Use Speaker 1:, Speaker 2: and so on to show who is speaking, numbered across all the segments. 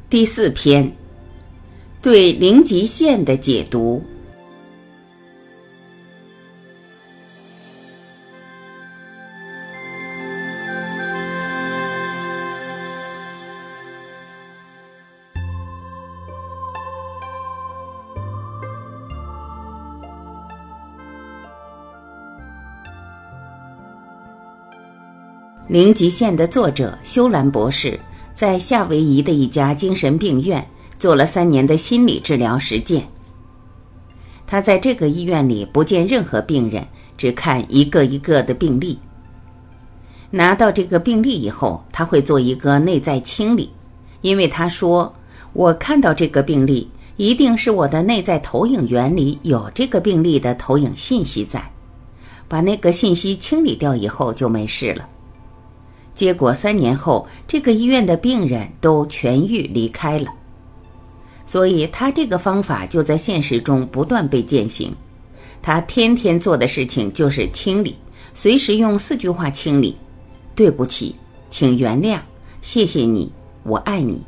Speaker 1: 第4篇，对零极限的解读。零极限的作者休兰博士在夏威夷的一家精神病院做了3年的心理治疗实践。他在这个医院里不见任何病人，只看一个一个的病例。拿到这个病例以后，他会做一个内在清理，因为他说，我看到这个病例一定是我的内在投影源里有这个病例的投影信息在，把那个信息清理掉以后就没事了。结果3年后，这个医院的病人都痊愈离开了。所以他这个方法就在现实中不断被践行。他天天做的事情就是清理，随时用4句话清理：对不起，请原谅，谢谢你，我爱你。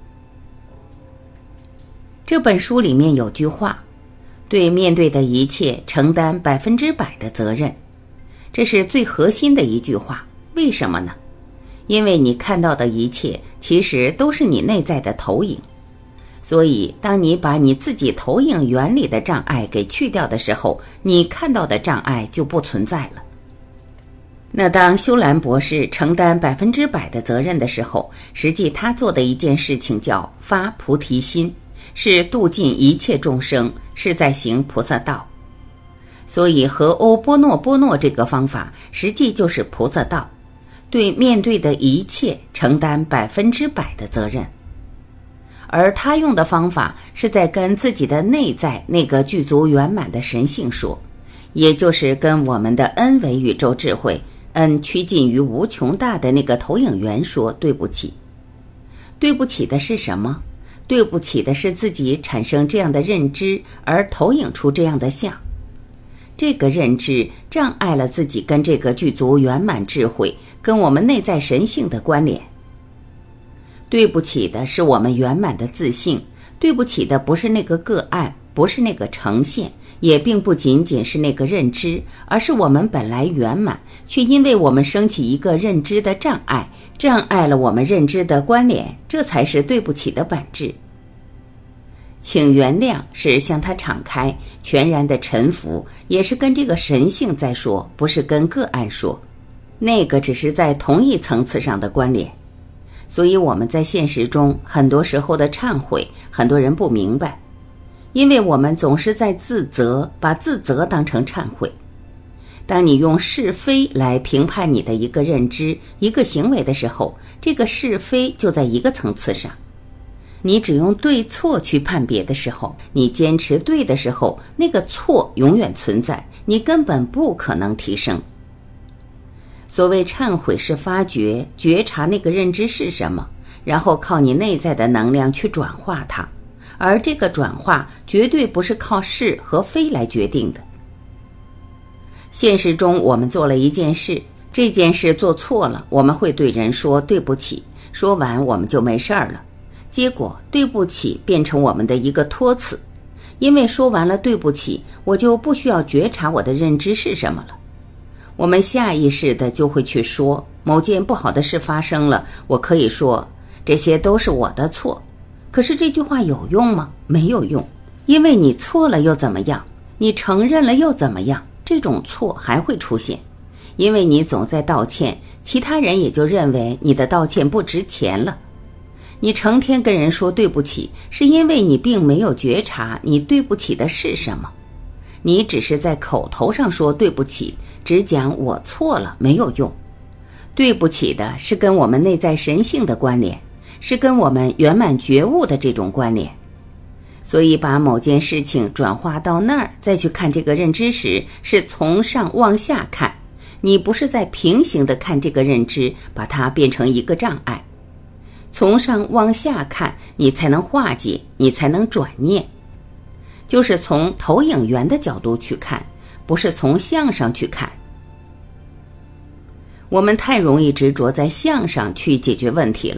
Speaker 1: 这本书里面有句话，对面对的一切承担100%的责任。这是最核心的一句话。为什么呢？因为你看到的一切其实都是你内在的投影，所以当你把你自己投影原理的障碍给去掉的时候，你看到的障碍就不存在了。那当休兰博士承担100%的责任的时候，实际他做的一件事情叫发菩提心，是度尽一切众生，是在行菩萨道。所以和欧波诺波诺这个方法实际就是菩萨道，对面对的一切承担100%的责任。而他用的方法是在跟自己的内在那个具足圆满的神性说，也就是跟我们的 N 维宇宙智慧 N 趋近于无穷大的那个投影源说对不起。对不起的是什么？对不起的是自己产生这样的认知而投影出这样的相。这个认知障碍了自己跟这个具足圆满智慧跟我们内在神性的关联。对不起的是我们圆满的自信，对不起的不是那个个案，不是那个呈现，也并不仅仅是那个认知，而是我们本来圆满，却因为我们升起一个认知的障碍，障碍了我们认知的关联，这才是对不起的本质。请原谅是向他敞开，全然的臣服，也是跟这个神性在说，不是跟个案说，那个只是在同一层次上的关联。所以我们在现实中很多时候的忏悔，很多人不明白，因为我们总是在自责，把自责当成忏悔。当你用是非来评判你的一个认知，一个行为的时候，这个是非就在一个层次上。你只用对错去判别的时候，你坚持对的时候，那个错永远存在，你根本不可能提升。所谓忏悔是发觉，觉察那个认知是什么，然后靠你内在的能量去转化它，而这个转化绝对不是靠是和非来决定的。现实中我们做了一件事，这件事做错了，我们会对人说对不起，说完我们就没事了。结果对不起变成我们的一个托词，因为说完了对不起，我就不需要觉察我的认知是什么了。我们下意识的就会去说，某件不好的事发生了，我可以说这些都是我的错。可是这句话有用吗？没有用，因为你错了又怎么样？你承认了又怎么样？这种错还会出现，因为你总在道歉，其他人也就认为你的道歉不值钱了。你成天跟人说对不起，是因为你并没有觉察你对不起的是什么。你只是在口头上说对不起，只讲我错了，没有用。对不起的是跟我们内在神性的关联，是跟我们圆满觉悟的这种关联。所以把某件事情转化到那儿，再去看这个认知时，是从上往下看，你不是在平行的看这个认知，把它变成一个障碍。从上往下看，你才能化解，你才能转念。就是从投影源的角度去看，不是从相上去看。我们太容易执着在相上去解决问题了，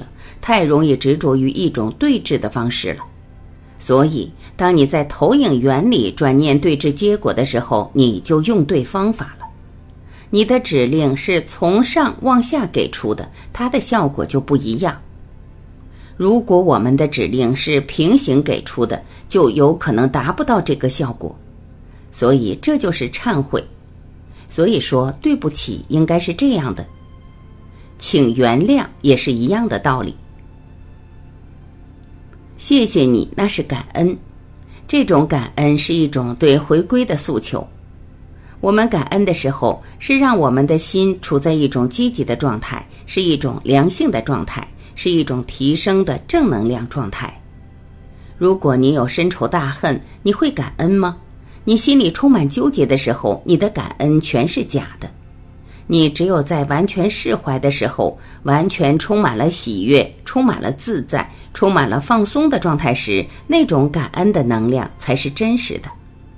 Speaker 1: 太容易执着于一种对峙的方式了。所以当你在投影原理转念对峙结果的时候，你就用对方法了。你的指令是从上往下给出的，它的效果就不一样。如果我们的指令是平行给出的，就有可能达不到这个效果。所以这就是忏悔。所以说对不起应该是这样的，请原谅也是一样的道理。谢谢你，那是感恩。这种感恩是一种对回归的诉求。我们感恩的时候，是让我们的心处在一种积极的状态，是一种良性的状态，是一种提升的正能量状态。如果你有深仇大恨，你会感恩吗？你心里充满纠结的时候，你的感恩全是假的。你只有在完全释怀的时候，完全充满了喜悦，充满了自在，充满了放松的状态时，那种感恩的能量才是真实的。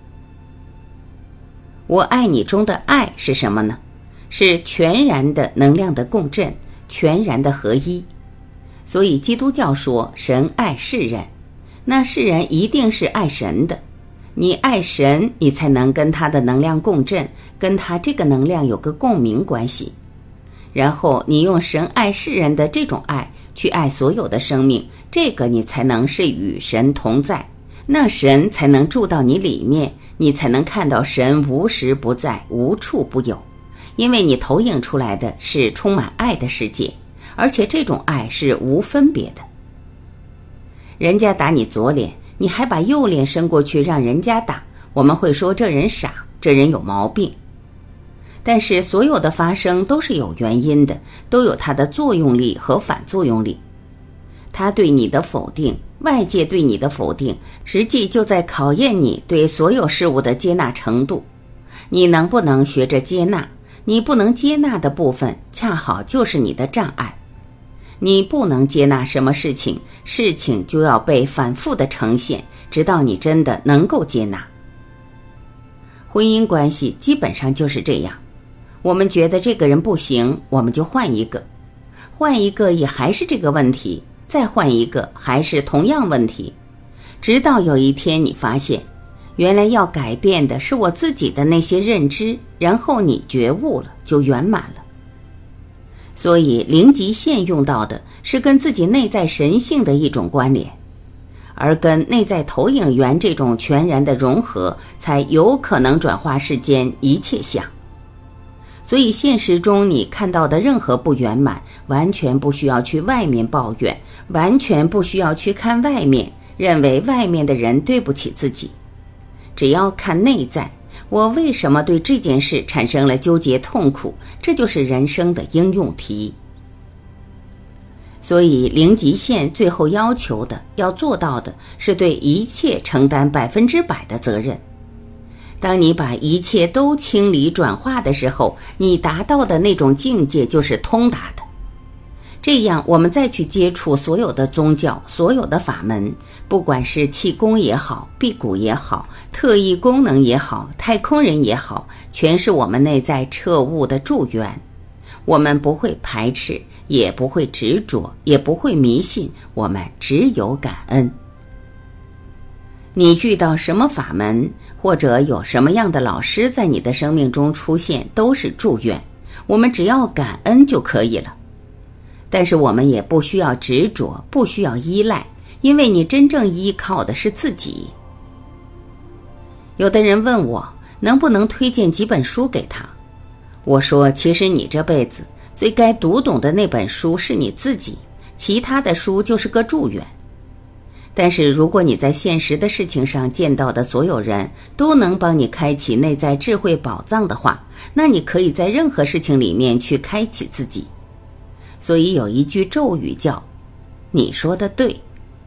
Speaker 1: 我爱你中的爱是什么呢？是全然的能量的共振，全然的合一。所以基督教说神爱世人，那世人一定是爱神的。你爱神，你才能跟他的能量共振，跟他这个能量有个共鸣关系。然后你用神爱世人的这种爱去爱所有的生命，这个你才能是与神同在，那神才能住到你里面，你才能看到神无时不在，无处不有。因为你投影出来的是充满爱的世界，而且这种爱是无分别的。人家打你左脸，你还把右脸伸过去让人家打，我们会说这人傻，这人有毛病。但是所有的发生都是有原因的，都有它的作用力和反作用力。他对你的否定，外界对你的否定，实际就在考验你对所有事物的接纳程度。你能不能学着接纳？你不能接纳的部分，恰好就是你的障碍。你不能接纳什么事情，事情就要被反复的呈现，直到你真的能够接纳。婚姻关系基本上就是这样，我们觉得这个人不行，我们就换一个，换一个也还是这个问题，再换一个还是同样问题，直到有一天你发现，原来要改变的是我自己的那些认知，然后你觉悟了，就圆满了。所以零极限用到的是跟自己内在神性的一种关联，而跟内在投影源这种全然的融合，才有可能转化世间一切相。所以现实中你看到的任何不圆满，完全不需要去外面抱怨，完全不需要去看外面，认为外面的人对不起自己。只要看内在，我为什么对这件事产生了纠结痛苦，这就是人生的应用题。所以零极限最后要求的，要做到的是对一切承担100%的责任。当你把一切都清理转化的时候，你达到的那种境界就是通达的。这样我们再去接触所有的宗教，所有的法门，不管是气功也好，辟谷也好，特异功能也好，太空人也好，全是我们内在彻悟的助缘。我们不会排斥，也不会执着，也不会迷信，我们只有感恩。你遇到什么法门，或者有什么样的老师在你的生命中出现，都是祝愿，我们只要感恩就可以了。但是我们也不需要执着，不需要依赖，因为你真正依靠的是自己。有的人问我能不能推荐几本书给他，我说其实你这辈子最该读懂的那本书是你自己，其他的书就是个祝愿。但是如果你在现实的事情上见到的所有人都能帮你开启内在智慧宝藏的话，那你可以在任何事情里面去开启自己。所以有一句咒语叫你说的对。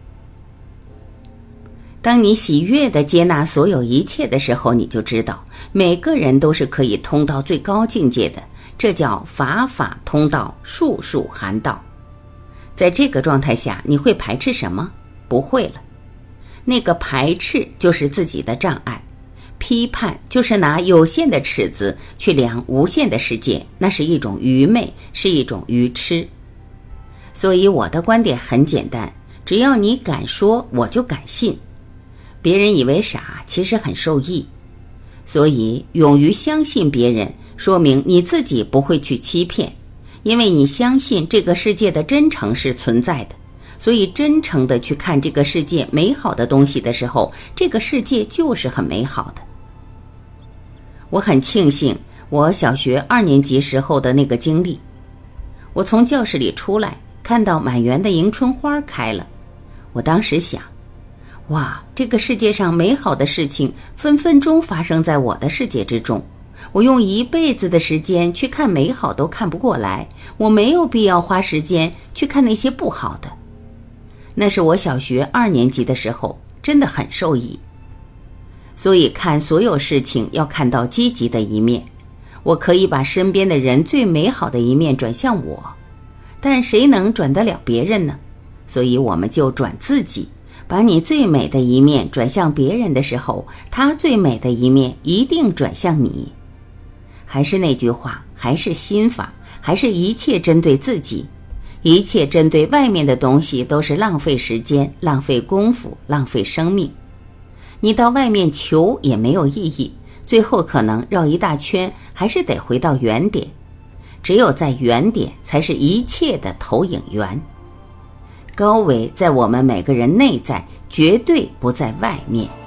Speaker 1: 当你喜悦地接纳所有一切的时候，你就知道每个人都是可以通到最高境界的，这叫法法通道，术术含道。在这个状态下，你会排斥什么？不会了。那个排斥就是自己的障碍，批判就是拿有限的尺子去量无限的世界，那是一种愚昧，是一种愚痴。 所以我的观点很简单，只要你敢说，我就敢信。别人以为傻，其实很受益。所以勇于相信别人，说明你自己不会去欺骗，因为你相信这个世界的真诚是存在的，所以真诚地去看这个世界美好的东西的时候，这个世界就是很美好的。我很庆幸我小学2年级时候的那个经历。我从教室里出来，看到满园的迎春花开了，我当时想，哇，这个世界上美好的事情分分钟发生在我的世界之中，我用一辈子的时间去看美好都看不过来，我没有必要花时间去看那些不好的。那是我小学2年级的时候，真的很受益。所以看所有事情要看到积极的一面，我可以把身边的人最美好的一面转向我，但谁能转得了别人呢？所以我们就转自己，把你最美的一面转向别人的时候，他最美的一面一定转向你。还是那句话，还是心法，还是一切针对自己。一切针对外面的东西都是浪费时间，浪费功夫，浪费生命。你到外面求也没有意义，最后可能绕一大圈，还是得回到原点。只有在原点，才是一切的投影源。高维在我们每个人内在，绝对不在外面。